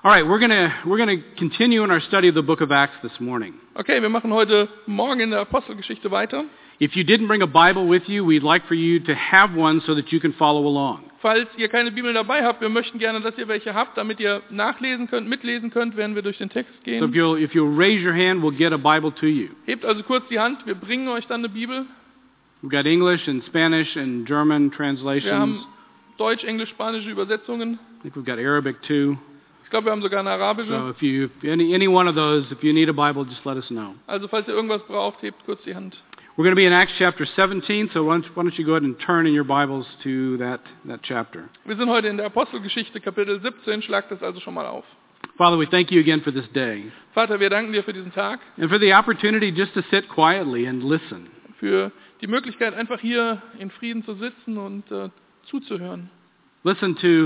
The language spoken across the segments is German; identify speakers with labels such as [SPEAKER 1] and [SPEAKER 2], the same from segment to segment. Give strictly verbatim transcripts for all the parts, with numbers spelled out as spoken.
[SPEAKER 1] All right, we're gonna we're gonna continue in our study of the book of Acts this morning.
[SPEAKER 2] Okay, wir machen heute Morgen in der Apostelgeschichte weiter.
[SPEAKER 1] If you didn't bring a Bible with you, we'd like for you to have one so that you can follow along.
[SPEAKER 2] Falls ihr keine Bibel dabei habt, wir möchten gerne, dass ihr welche habt, damit ihr nachlesen könnt, mitlesen könnt, während wir durch den Text
[SPEAKER 1] So if
[SPEAKER 2] gehen.
[SPEAKER 1] you'll if you'll raise your hand, we'll get a Bible to you.
[SPEAKER 2] Hebt also kurz die Hand, wir bringen euch dann eine Bibel.
[SPEAKER 1] We've got English and Spanish and German
[SPEAKER 2] Wir
[SPEAKER 1] translations.
[SPEAKER 2] haben Deutsch, Englisch, Spanische Übersetzungen.
[SPEAKER 1] I think we've got Arabic too.
[SPEAKER 2] Ich glaube, wir haben sogar eine
[SPEAKER 1] So
[SPEAKER 2] arabische.
[SPEAKER 1] if you if any any one of those, if you need a Bible, just let us know.
[SPEAKER 2] Also falls ihr irgendwas braucht, hebt kurz die Hand.
[SPEAKER 1] We're going to be in Acts chapter seventeen, so why don't, why don't you go ahead and turn in your Bibles to that that chapter.
[SPEAKER 2] Wir sind heute in der Apostelgeschichte, Kapitel siebzehn. Schlagt das also schon mal auf.
[SPEAKER 1] Father, we thank you again for this day
[SPEAKER 2] Vater, wir danken dir für diesen Tag,
[SPEAKER 1] and for the opportunity just to sit quietly and listen.
[SPEAKER 2] für die Möglichkeit, einfach hier in Frieden zu sitzen und äh, zuzuhören.
[SPEAKER 1] Listen to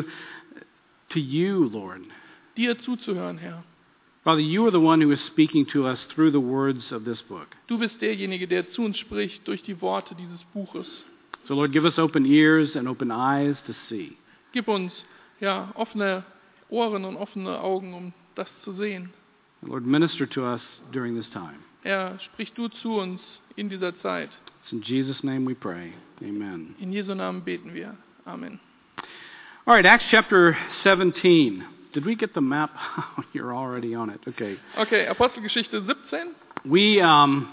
[SPEAKER 1] to you, Lord.
[SPEAKER 2] Dir zuzuhören, Herr.
[SPEAKER 1] Father, you are the one who is speaking to us through the words of this book.
[SPEAKER 2] Du bist derjenige, der zu uns spricht durch die Worte dieses Buches.
[SPEAKER 1] So Lord, give us open ears and open eyes to see.
[SPEAKER 2] Gib uns ja offene Ohren und offene Augen, um das zu sehen.
[SPEAKER 1] And Lord, minister to us during this time.
[SPEAKER 2] Herr, sprich du zu uns in dieser Zeit.
[SPEAKER 1] It's in Jesus' name we pray. Amen.
[SPEAKER 2] In Jesu Namen beten wir. Amen.
[SPEAKER 1] All right, Acts chapter seventeen. Did we get the map? Oh, you're already on it. Okay.
[SPEAKER 2] Okay, Apostelgeschichte siebzehn.
[SPEAKER 1] We um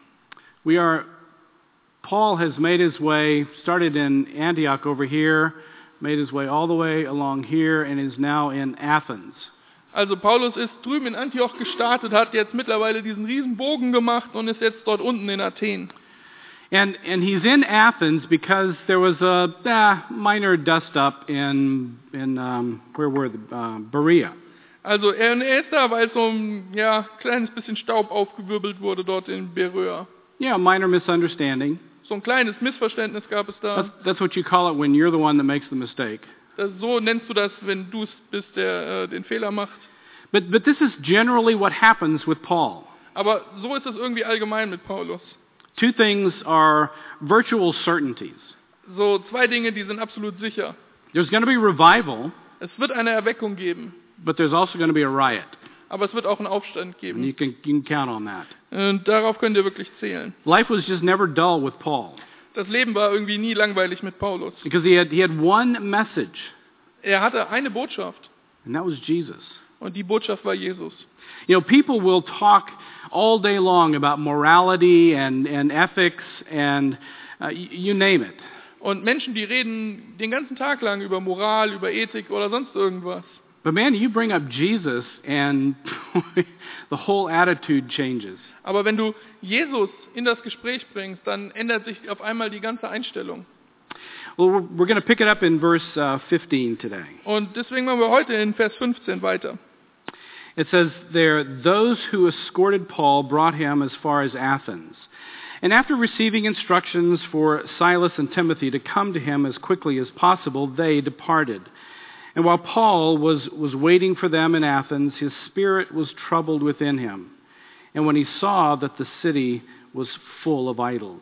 [SPEAKER 1] we are Paul has made his way, started in Antioch over here, made his way all the way along here and is now in Athens.
[SPEAKER 2] Also Paulus ist drüben in Antioch gestartet, hat jetzt mittlerweile diesen riesen Bogen gemacht und ist jetzt dort unten in Athen.
[SPEAKER 1] And and he's in Athens because there was a ah, minor dust up in in um, where were the uh, Berea.
[SPEAKER 2] Also er, er ist da, weil so ein ja, kleines bisschen Staub aufgewirbelt wurde dort in Beröa.
[SPEAKER 1] Yeah, minor misunderstanding.
[SPEAKER 2] So ein kleines Missverständnis gab es
[SPEAKER 1] That's,
[SPEAKER 2] da.
[SPEAKER 1] that's what you call it when you're the one that makes the mistake.
[SPEAKER 2] Das, so nennst du das, wenn du es bist, der äh, den Fehler macht.
[SPEAKER 1] But but this is generally what happens with Paul.
[SPEAKER 2] Aber so ist es irgendwie allgemein mit Paulus.
[SPEAKER 1] Two things are virtual certainties.
[SPEAKER 2] So zwei Dinge, die sind absolut sicher.
[SPEAKER 1] There's going to be revival,
[SPEAKER 2] Es wird eine Erweckung geben,
[SPEAKER 1] but there's also going to be a riot.
[SPEAKER 2] aber es wird auch einen Aufstand
[SPEAKER 1] And
[SPEAKER 2] geben.
[SPEAKER 1] you can you can count on that.
[SPEAKER 2] Und darauf könnt ihr wirklich zählen.
[SPEAKER 1] Life was just never dull with Paul
[SPEAKER 2] Das Leben war irgendwie nie langweilig mit Paulus.
[SPEAKER 1] because he had he had one message,
[SPEAKER 2] Er hatte eine Botschaft
[SPEAKER 1] and that was Jesus.
[SPEAKER 2] und die Botschaft war Jesus.
[SPEAKER 1] You know, people will talk all day long about morality and, and ethics and uh, you, you name it.
[SPEAKER 2] Und Menschen, die reden den ganzen Tag lang über Moral, über Ethik oder sonst irgendwas.
[SPEAKER 1] But man, you bring up Jesus and the whole attitude changes.
[SPEAKER 2] Aber wenn du Jesus in das Gespräch bringst, dann ändert sich auf einmal die ganze Einstellung.
[SPEAKER 1] Well, we're, we're going to pick it up in verse uh, fifteen today.
[SPEAKER 2] Und deswegen machen wir heute in Vers fünfzehn weiter.
[SPEAKER 1] It says there, those who escorted Paul brought him as far as Athens. And after receiving instructions for Silas and Timothy to come to him as quickly as possible, they departed. And while Paul was, was waiting for them in Athens, his spirit was troubled within him. And when he saw that the city was full of idols.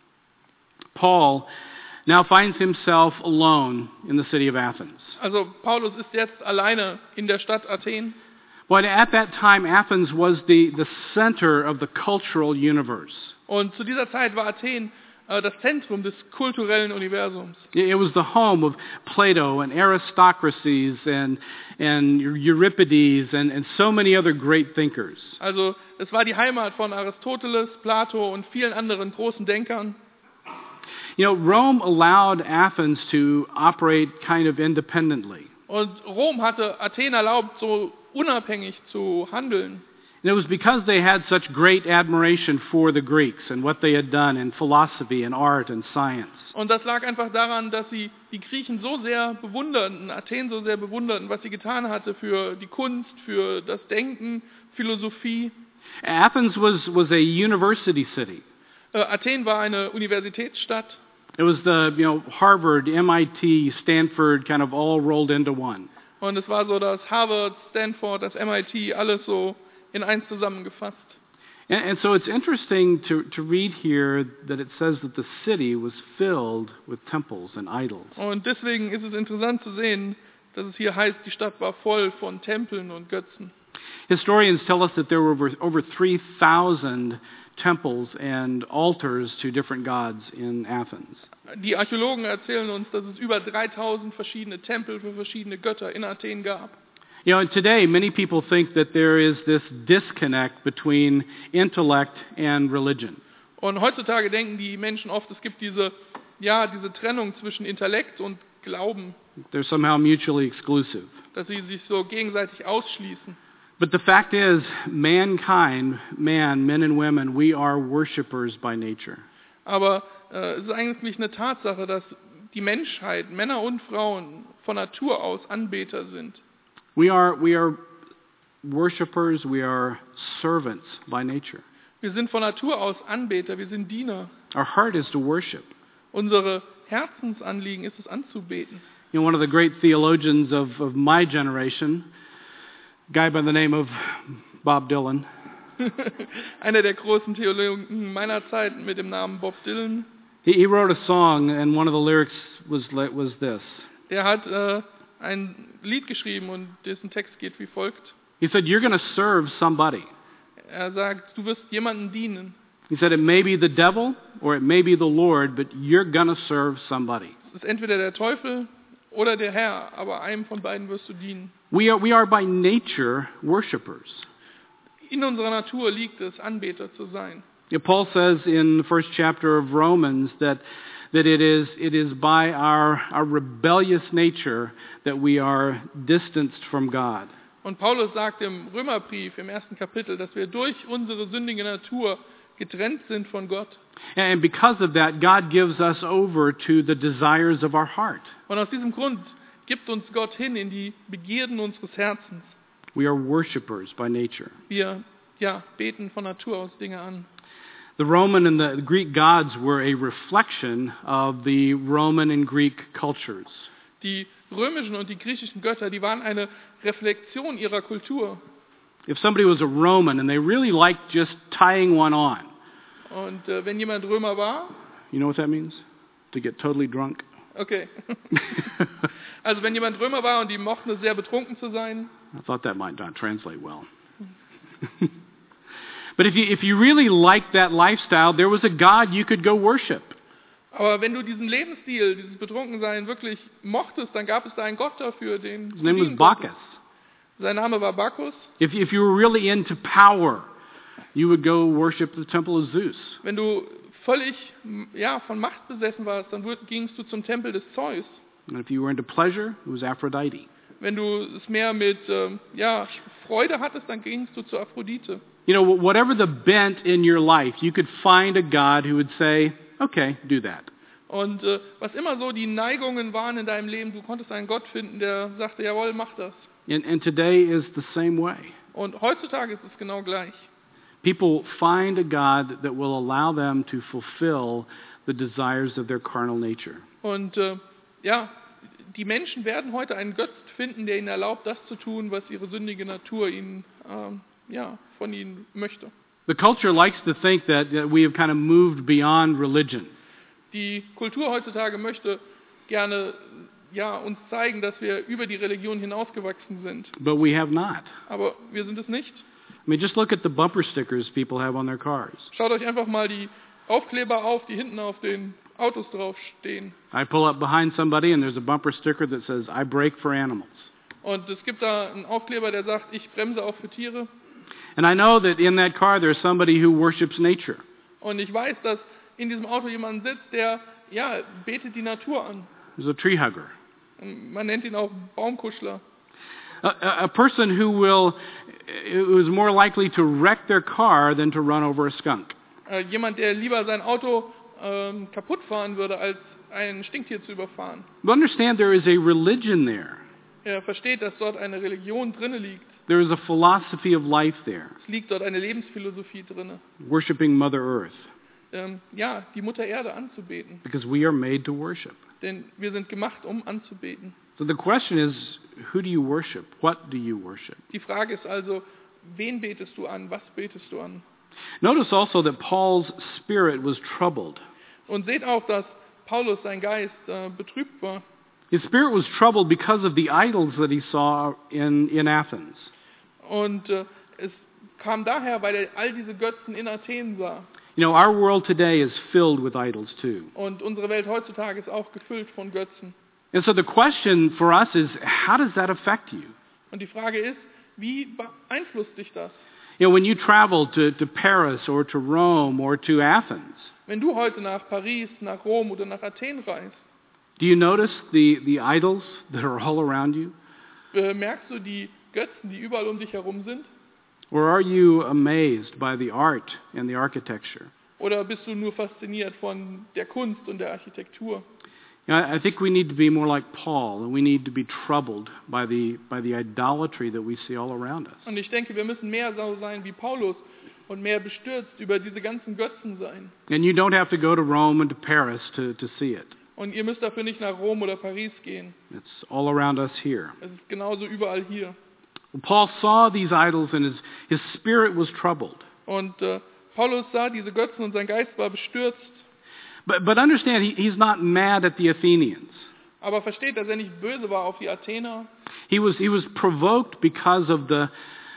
[SPEAKER 1] Paul now finds himself alone in the city of Athens.
[SPEAKER 2] Also Paulus ist jetzt alleine in der Stadt Athen.
[SPEAKER 1] But at that time, Athens was the, the center of the cultural universe.
[SPEAKER 2] Und zu dieser Zeit war Athen äh, das Zentrum des kulturellen Universums.
[SPEAKER 1] It was the home of Plato and aristocracies and, and Euripides and, and so many other great thinkers.
[SPEAKER 2] Also es war die Heimat von Aristoteles, Plato und vielen anderen großen Denkern.
[SPEAKER 1] You know, Rome allowed Athens to operate kind of independently.
[SPEAKER 2] Und Rom hatte Athen erlaubt, so unabhängig zu handeln.
[SPEAKER 1] And it was because they had such great admiration for the Greeks and what they had done in philosophy and art and science.
[SPEAKER 2] Und das lag einfach daran, dass sie die Griechen so sehr bewunderten, Athen so sehr bewunderten, was sie getan hatte für die Kunst, für das Denken, Philosophie.
[SPEAKER 1] Athens was, was a university city.
[SPEAKER 2] Äh, Athen war eine Universitätsstadt.
[SPEAKER 1] It was the, you know, Harvard, M I T, Stanford kind of all rolled into one.
[SPEAKER 2] Und es war so, dass Harvard, Stanford, das M I T, alles so in eins zusammengefasst.
[SPEAKER 1] And, and so it's interesting to, to read here that it says that the city was filled with temples and idols.
[SPEAKER 2] Und deswegen ist es interessant zu sehen, dass es hier heißt, die Stadt war voll von Tempeln und Götzen.
[SPEAKER 1] Historians tell us that there were over, over three thousand temples and altars to different gods in Athens.
[SPEAKER 2] Die Archäologen erzählen uns, dass es über dreitausend verschiedene Tempel für verschiedene Götter in Athen gab.
[SPEAKER 1] You know, and today many people think that there is this disconnect between intellect and religion.
[SPEAKER 2] Und heutzutage denken die Menschen oft, es gibt diese, ja, diese Trennung zwischen Intellekt und Glauben,
[SPEAKER 1] They're somehow mutually exclusive.
[SPEAKER 2] dass sie sich so gegenseitig ausschließen.
[SPEAKER 1] But the fact is, mankind, man, men and women, we are worshipers by nature.
[SPEAKER 2] Aber äh, es ist eigentlich eine Tatsache, dass die Menschheit, Männer und Frauen, von Natur aus Anbeter sind.
[SPEAKER 1] We are, we are worshipers, we are servants by nature.
[SPEAKER 2] Wir sind von Natur aus Anbeter, wir sind Diener.
[SPEAKER 1] Our heart is to worship.
[SPEAKER 2] Unsere Herzensanliegen ist es anzubeten.
[SPEAKER 1] You know, one of the great theologians of, of my generation, a guy by the name of Bob Dylan,
[SPEAKER 2] Einer der großen Theologen meiner Zeit mit dem Namen Bob Dylan,
[SPEAKER 1] he, he wrote a song and one of the lyrics was, li- was this.
[SPEAKER 2] der hat äh, ein Lied geschrieben und dessen Text geht wie folgt.
[SPEAKER 1] He said, you're going to serve somebody.
[SPEAKER 2] Er sagt, du wirst jemandem dienen.
[SPEAKER 1] He said, it may be the devil or it may be the Lord, but you're going to serve somebody.
[SPEAKER 2] Es ist entweder der Teufel oder der Herr, aber einem von beiden wirst du dienen.
[SPEAKER 1] We are, we are by nature worshipers.
[SPEAKER 2] In unserer Natur liegt es, Anbeter zu sein.
[SPEAKER 1] Yeah, Paul says in the first chapter of Romans that, that it is, it is by our, our rebellious nature that we are distanced from God.
[SPEAKER 2] Und Paulus sagt im Römerbrief im ersten Kapitel, dass wir durch unsere sündige Natur getrennt sind von Gott.
[SPEAKER 1] And because of that, God gives us over to the desires of our heart.
[SPEAKER 2] Und aus diesem Grund gibt uns Gott hin in die Begierden unseres Herzens.
[SPEAKER 1] We are worshipers by nature.
[SPEAKER 2] Wir ja, beten von Natur aus Dinge an.
[SPEAKER 1] The Roman and the Greek gods were a reflection of the Roman and Greek cultures.
[SPEAKER 2] Die römischen und die griechischen Götter, die waren eine Reflexion ihrer Kultur.
[SPEAKER 1] If somebody was a Roman and they really liked just tying one on,
[SPEAKER 2] Und äh, wenn jemand Römer war,
[SPEAKER 1] you know what that means? To get totally drunk.
[SPEAKER 2] okay. Also wenn jemand Römer war und die mochten es sehr betrunken zu sein,
[SPEAKER 1] I thought that might not translate well. But if you, if you really liked that lifestyle, there was a God you could go worship.
[SPEAKER 2] aber wenn du diesen Lebensstil, dieses Betrunkensein wirklich mochtest, dann gab es da einen Gott dafür, den
[SPEAKER 1] His
[SPEAKER 2] du
[SPEAKER 1] name was
[SPEAKER 2] dienen konntest.
[SPEAKER 1] Bacchus.
[SPEAKER 2] Sein Name war Bacchus.
[SPEAKER 1] If, if you were really into power, you would go worship the temple of Zeus.
[SPEAKER 2] Wenn du völlig ja, von Macht besessen warst, dann würd- gingst du zum Tempel des Zeus.
[SPEAKER 1] And if you were into pleasure, it was Aphrodite.
[SPEAKER 2] Wenn du es mehr mit ähm, ja, Freude hattest, dann gingst du zur Aphrodite.
[SPEAKER 1] You know, whatever the bent in your life, you could find a God who would say, okay, do that.
[SPEAKER 2] Und äh, was immer so die Neigungen waren in deinem Leben, du konntest einen Gott finden, der sagte, jawohl, mach das.
[SPEAKER 1] And, and today is the same way.
[SPEAKER 2] Und heutzutage ist es genau gleich.
[SPEAKER 1] People find a God that will allow them to fulfill the desires of their carnal nature.
[SPEAKER 2] Und äh, ja, die Menschen werden heute einen Götz finden, der ihnen erlaubt, das zu tun, was ihre sündige Natur ihnen, ähm, ja, von ihnen möchte.
[SPEAKER 1] The culture likes to think that, that we have kind of moved beyond religion.
[SPEAKER 2] Die Kultur heutzutage möchte gerne ja, uns zeigen, dass wir über die Religion hinausgewachsen sind.
[SPEAKER 1] But we have not.
[SPEAKER 2] Aber wir sind es nicht.
[SPEAKER 1] I mean, just look at the bumper stickers people have on their cars.
[SPEAKER 2] Schaut euch einfach mal die Aufkleber auf, die hinten auf den Autos draufstehen.
[SPEAKER 1] I pull up behind somebody and there's a bumper sticker that says, I brake for animals.
[SPEAKER 2] Und es gibt da einen Aufkleber, der sagt, ich bremse auch für Tiere.
[SPEAKER 1] And I know that in that car there's somebody who worships nature.
[SPEAKER 2] Und ich weiß, dass in diesem Auto jemand sitzt, der ja, betet die Natur an.
[SPEAKER 1] There's a tree hugger.
[SPEAKER 2] Und man nennt ihn auch Baumkuschler.
[SPEAKER 1] A, a, a person who will, who is more likely to wreck their car than to run over a skunk.
[SPEAKER 2] Äh, jemand, der lieber sein Auto ähm, kaputt fahren würde, als ein Stinktier zu überfahren.
[SPEAKER 1] But understand there is a religion there.
[SPEAKER 2] Er versteht, dass dort eine Religion drinne liegt.
[SPEAKER 1] There is a philosophy of life there.
[SPEAKER 2] Es liegt dort eine Lebensphilosophie drinne.
[SPEAKER 1] Worshipping Mother Earth.
[SPEAKER 2] Ähm, ja, die Mutter Erde anzubeten.
[SPEAKER 1] Because we are made to worship.
[SPEAKER 2] Denn wir sind gemacht, um anzubeten.
[SPEAKER 1] So the question is, who do you worship? What do you worship?
[SPEAKER 2] Die Frage ist also, wen betest du an? Was betest du an?
[SPEAKER 1] Notice also that Paul's spirit was troubled.
[SPEAKER 2] Und seht auch, dass Paulus, sein Geist, äh, betrübt war.
[SPEAKER 1] His spirit was troubled because of the idols that he saw in, in Athens.
[SPEAKER 2] Und äh, es kam daher, weil er all diese Götzen in Athen sah.
[SPEAKER 1] You know, our world today is filled with idols too.
[SPEAKER 2] Und unsere Welt heutzutage ist auch gefüllt von Götzen.
[SPEAKER 1] And so the question for us is, how does that affect you?
[SPEAKER 2] Und die Frage ist, wie beeinflusst dich das?
[SPEAKER 1] You know, when you travel to, to Paris or to Rome or to Athens,
[SPEAKER 2] Wenn du heute nach Paris, nach Rom oder nach Athen reist,
[SPEAKER 1] do you notice the, the idols that are all around you?
[SPEAKER 2] bemerkst du die Götzen, die überall um dich herum sind?
[SPEAKER 1] Or are you amazed by the art and the architecture?
[SPEAKER 2] Oder bist du nur fasziniert von der Kunst und der Architektur?
[SPEAKER 1] You know, I think we need to be more like Paul, and we need to be troubled by the, by the idolatry that we see all around us.
[SPEAKER 2] Und ich denke, wir müssen mehr so sein wie Paulus und mehr bestürzt über diese ganzen Götzen sein.
[SPEAKER 1] And you don't have to go to Rome and to Paris to, to see it.
[SPEAKER 2] Und ihr müsst dafür nicht nach Rom oder Paris gehen.
[SPEAKER 1] It's all around us here.
[SPEAKER 2] Es ist genauso überall hier.
[SPEAKER 1] Well, Paul saw these idols and his, his spirit was troubled.
[SPEAKER 2] Und äh, Paulus sah diese Götzen und sein Geist war bestürzt.
[SPEAKER 1] But, but understand, he, he's not mad at the Athenians.
[SPEAKER 2] Aber versteht, dass er nicht böse war auf die Athener.
[SPEAKER 1] He was, he was provoked because of the,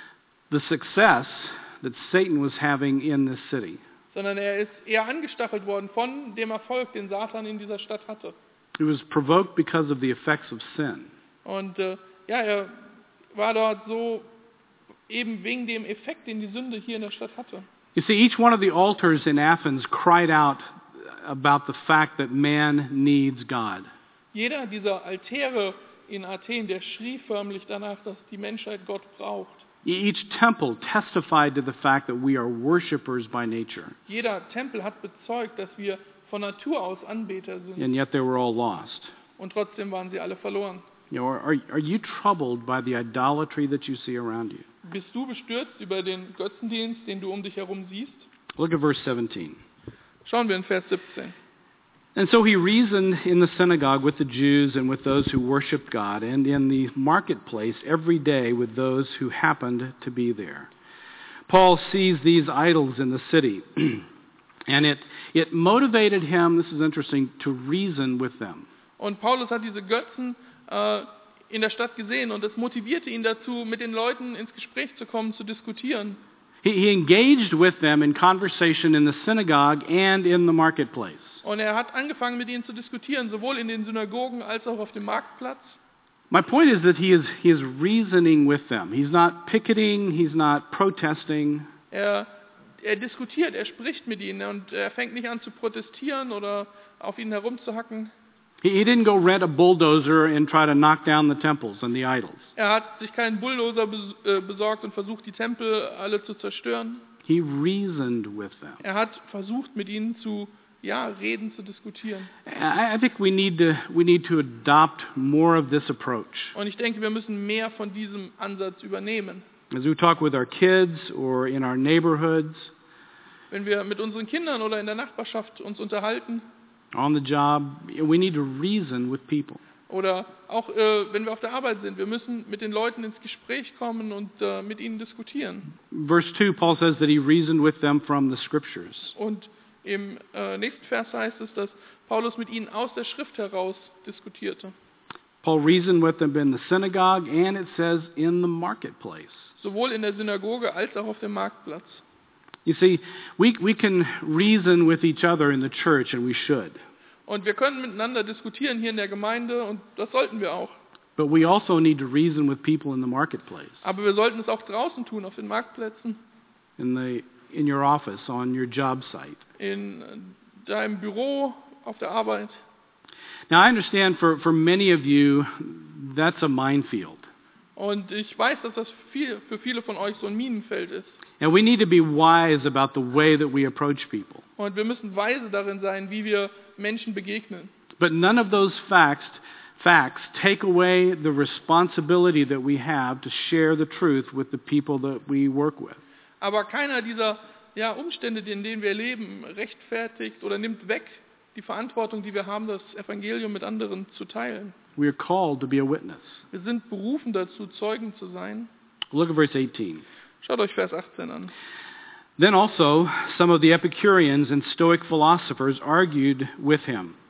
[SPEAKER 1] the success that Satan was having in this city.
[SPEAKER 2] Sondern er ist eher angestachelt worden von dem Erfolg, den Satan in dieser Stadt hatte.
[SPEAKER 1] He was provoked because of the effects of sin.
[SPEAKER 2] Und äh, ja, er war dort so eben wegen dem Effekt, den die Sünde hier in der Stadt hatte.
[SPEAKER 1] You see, each one of the altars in Athens cried out about the fact that man needs God.
[SPEAKER 2] Jeder dieser Altäre in Athen, der schrie förmlich danach, dass die Menschheit Gott braucht.
[SPEAKER 1] Each temple testified to the fact that we are worshipers by nature,
[SPEAKER 2] Jeder Tempel hat bezeugt, dass wir von Natur aus Anbeter sind.
[SPEAKER 1] and yet they were all lost.
[SPEAKER 2] Und trotzdem waren sie alle verloren.
[SPEAKER 1] You know, are, are you troubled by the idolatry that you see around you?
[SPEAKER 2] Bist du bestürzt über den Götzendienst, den du um dich herum siehst?
[SPEAKER 1] Look at verse seventeen.
[SPEAKER 2] Schauen wir in Vers siebzehn.
[SPEAKER 1] And so he reasoned in the synagogue with the Jews and with those who worshiped God, and in the marketplace every day with those who happened to be there. Paul sees these idols in the city, and it, it motivated him, this is interesting, to reason with them.
[SPEAKER 2] Und Paulus hat diese Götzen äh, in der Stadt gesehen und es motivierte ihn dazu, mit den Leuten ins Gespräch zu kommen, zu diskutieren.
[SPEAKER 1] He, he engaged with them in conversation in the synagogue and in the marketplace.
[SPEAKER 2] Und er hat angefangen, mit ihnen zu diskutieren, sowohl in den Synagogen als auch auf dem Marktplatz.
[SPEAKER 1] My point is that he is, he is reasoning with them. He's not picketing, he's not protesting.
[SPEAKER 2] Er, er diskutiert, er spricht mit ihnen und er fängt nicht an zu protestieren oder auf ihnen herumzuhacken.
[SPEAKER 1] He, he didn't go rent a bulldozer and try to knock down the temples and the idols.
[SPEAKER 2] Er hat sich keinen Bulldozer bes- äh, besorgt und versucht, die Tempel alle zu zerstören.
[SPEAKER 1] He reasoned with them.
[SPEAKER 2] Er hat versucht, mit ihnen zu ja, reden, zu diskutieren.
[SPEAKER 1] I, I think we need to we need to adopt more of this approach
[SPEAKER 2] Und ich denke, wir müssen mehr von diesem Ansatz übernehmen.
[SPEAKER 1] as we talk with our kids or in our neighborhoods,
[SPEAKER 2] Wenn wir mit unseren Kindern oder in der Nachbarschaft uns unterhalten
[SPEAKER 1] on the job. We need to reason with people.
[SPEAKER 2] oder auch äh, wenn wir auf der Arbeit sind, wir müssen mit den Leuten ins Gespräch kommen und äh, mit ihnen diskutieren.
[SPEAKER 1] Verse two, Paul says that he reasoned with them from the scriptures.
[SPEAKER 2] Und im äh, nächsten Vers heißt es, dass Paulus mit ihnen aus der Schrift heraus diskutierte.
[SPEAKER 1] Paul reasoned with them in the synagogue, and it says in the marketplace.
[SPEAKER 2] Sowohl in der Synagoge als auch auf dem Marktplatz.
[SPEAKER 1] You see, we we can reason with each other in the church, and we should.
[SPEAKER 2] Und wir können miteinander diskutieren hier in der Gemeinde und das sollten wir auch.
[SPEAKER 1] But we also need to reason with people in the marketplace,
[SPEAKER 2] Aber wir sollten es auch draußen tun, auf den Marktplätzen,
[SPEAKER 1] in the in your office, on your job site.
[SPEAKER 2] in deinem Büro, auf der Arbeit.
[SPEAKER 1] Now, I understand for, for many of you, that's a minefield.
[SPEAKER 2] Und ich weiß, dass das viel, für viele von euch so ein Minenfeld ist.
[SPEAKER 1] And we need to be wise about the way that we approach people.
[SPEAKER 2] Und wir müssen weise darin sein, wie wir Menschen begegnen.
[SPEAKER 1] But none of those facts, facts take away the responsibility that we have to share the truth with the people that we work with.
[SPEAKER 2] Aber keiner dieser ja, Umstände, in denen wir leben, rechtfertigt oder nimmt weg die Verantwortung, die wir haben, das Evangelium mit anderen zu teilen.
[SPEAKER 1] We are called to be a witness.
[SPEAKER 2] Wir sind berufen dazu, Zeugen zu sein.
[SPEAKER 1] Look at verse eighteen.
[SPEAKER 2] Schaut euch Vers achtzehn an.
[SPEAKER 1] Then also some of the Epicureans and Stoic philosophers argued with him.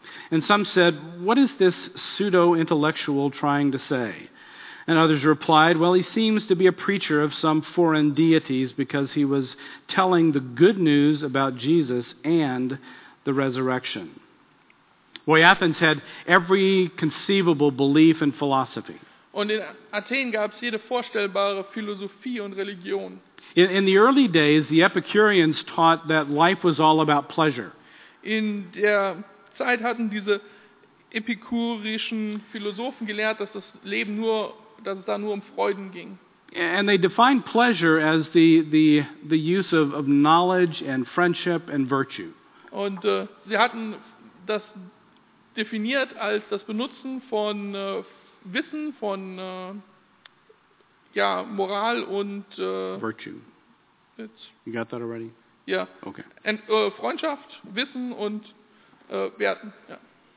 [SPEAKER 1] And some said, "What is this pseudo-intellectual trying to say?" And others replied, "Well, he seems to be a preacher of some foreign deities because he was telling the good news about Jesus and the resurrection." Boy, Athens had every conceivable belief and philosophy.
[SPEAKER 2] Und in Athen gab es jede vorstellbare Philosophie und Religion.
[SPEAKER 1] In, in the early days, the Epicureans taught that life was all about pleasure.
[SPEAKER 2] In der Zeit hatten diese epikurischen Philosophen gelehrt, dass das Leben nur, dass es da nur um Freuden ging.
[SPEAKER 1] And they defined pleasure as the, the, the use of, of knowledge and friendship and virtue.
[SPEAKER 2] Und äh, sie hatten das definiert als das Benutzen von äh, Wissen, von äh, ja, Moral und äh,
[SPEAKER 1] Virtue.
[SPEAKER 2] jetzt,
[SPEAKER 1] You got that already?
[SPEAKER 2] ja,
[SPEAKER 1] Okay.
[SPEAKER 2] Ent, äh, Freundschaft, Wissen und äh, Werten. Ja.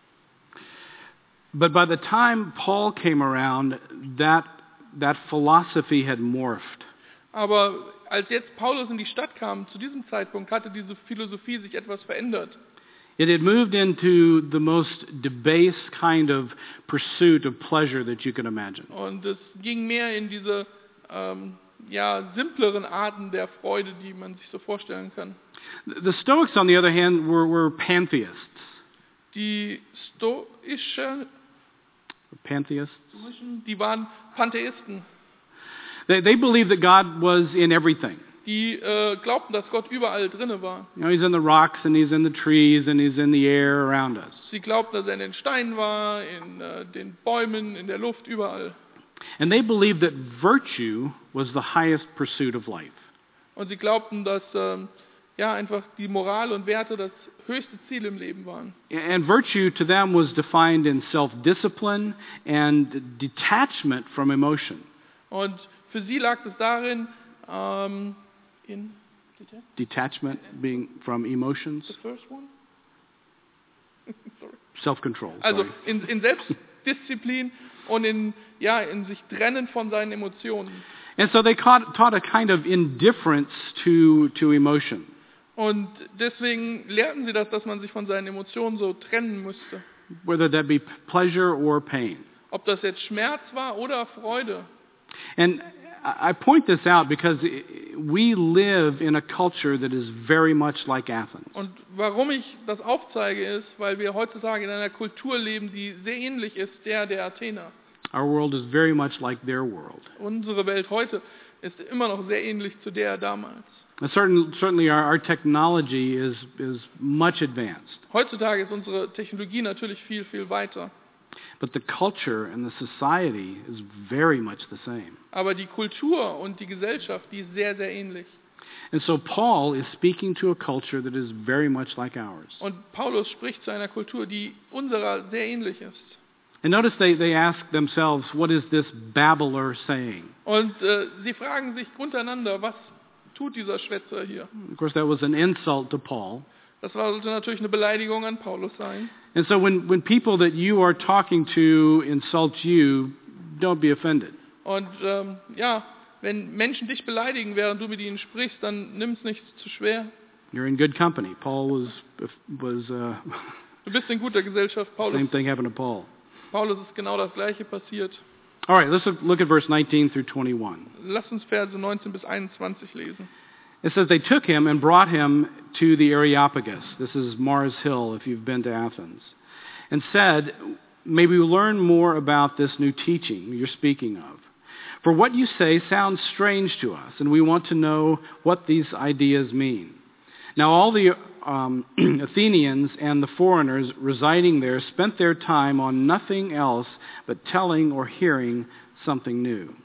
[SPEAKER 1] But by the time Paul came around, that, that philosophy had morphed.
[SPEAKER 2] Aber als jetzt Paulus in die Stadt kam, zu diesem Zeitpunkt hatte diese Philosophie sich etwas verändert.
[SPEAKER 1] It had moved into the most debased kind of pursuit of pleasure that you can imagine.
[SPEAKER 2] Und es ging mehr in diese ähm, ja, simpleren Arten der Freude, die man sich so vorstellen kann.
[SPEAKER 1] The Stoics, on the other hand, were, were pantheists.
[SPEAKER 2] Die Stoischen,
[SPEAKER 1] Pantheists?
[SPEAKER 2] die waren Pantheisten.
[SPEAKER 1] They, they believed that God was in everything.
[SPEAKER 2] Die äh, glaubten, dass Gott überall drinne war.
[SPEAKER 1] You know, he's in the rocks and he's in the trees and he's in the air around us.
[SPEAKER 2] Sie glaubten, dass er in den Steinen war, in äh, den Bäumen, in der Luft, überall.
[SPEAKER 1] And they believed that virtue was the highest pursuit of life.
[SPEAKER 2] Und sie glaubten, dass ähm, ja einfach die Moral und Werte das höchste Ziel im Leben waren.
[SPEAKER 1] And virtue to them was defined in self-discipline and detachment from emotion.
[SPEAKER 2] Und für sie lag es darin, ähm, in
[SPEAKER 1] Detachment being from emotions.
[SPEAKER 2] the first one? Sorry.
[SPEAKER 1] Self-control.
[SPEAKER 2] Also
[SPEAKER 1] sorry.
[SPEAKER 2] in, in Selbstdisziplin und in ja in sich trennen von seinen Emotionen.
[SPEAKER 1] And so they taught, taught a kind of indifference to, to emotion.
[SPEAKER 2] Und deswegen lehrten sie das, dass man sich von seinen Emotionen so trennen müsste.
[SPEAKER 1] Whether that be pleasure or pain.
[SPEAKER 2] Ob das jetzt Schmerz war oder Freude.
[SPEAKER 1] And I point this out because we live in a culture that is very much like Athens.
[SPEAKER 2] Und warum ich das aufzeige ist, weil wir heutzutage in einer Kultur leben, die sehr ähnlich ist der der Athener.
[SPEAKER 1] Our world is very much like their world.
[SPEAKER 2] Unsere Welt heute ist immer noch sehr ähnlich zu der damals.
[SPEAKER 1] And certain, certainly our, our technology is, is much advanced.
[SPEAKER 2] Heutzutage ist unsere Technologie natürlich viel, viel weiter.
[SPEAKER 1] But the culture and the society is very much the same.
[SPEAKER 2] Aber die Kultur und die Gesellschaft, die ist sehr, sehr ähnlich.
[SPEAKER 1] And so Paul is speaking to a culture that is very much like ours.
[SPEAKER 2] Und Paulus spricht zu einer Kultur, die unserer sehr ähnlich ist.
[SPEAKER 1] And notice they, they ask themselves, what is this babbler saying?
[SPEAKER 2] Und äh, sie fragen sich untereinander, was tut dieser Schwätzer hier?
[SPEAKER 1] Of course, that was an insult to Paul.
[SPEAKER 2] Das sollte natürlich eine Beleidigung an Paulus sein.
[SPEAKER 1] And so when, when people that you are talking to insult you, don't be offended.
[SPEAKER 2] Und ähm, ja, wenn Menschen dich beleidigen, während du mit ihnen sprichst, dann nimm es nicht zu schwer.
[SPEAKER 1] You're in good company. Paul was, was uh,
[SPEAKER 2] Du bist in guter Gesellschaft, Paulus.
[SPEAKER 1] same thing happened to Paul.
[SPEAKER 2] Paulus ist genau das Gleiche passiert.
[SPEAKER 1] All right, let's look at verse nineteen through twenty-one.
[SPEAKER 2] Lass uns Verse neunzehn bis einundzwanzig lesen.
[SPEAKER 1] It says, they took him and brought him to the Areopagus. This is Mars Hill, if you've been to Athens. And said, may we learn more about this new teaching you're speaking of. For what you say sounds strange to us, and we want to know what these ideas mean. Now all the um, Athenians and the foreigners residing there spent their time on nothing else but telling or hearing something new.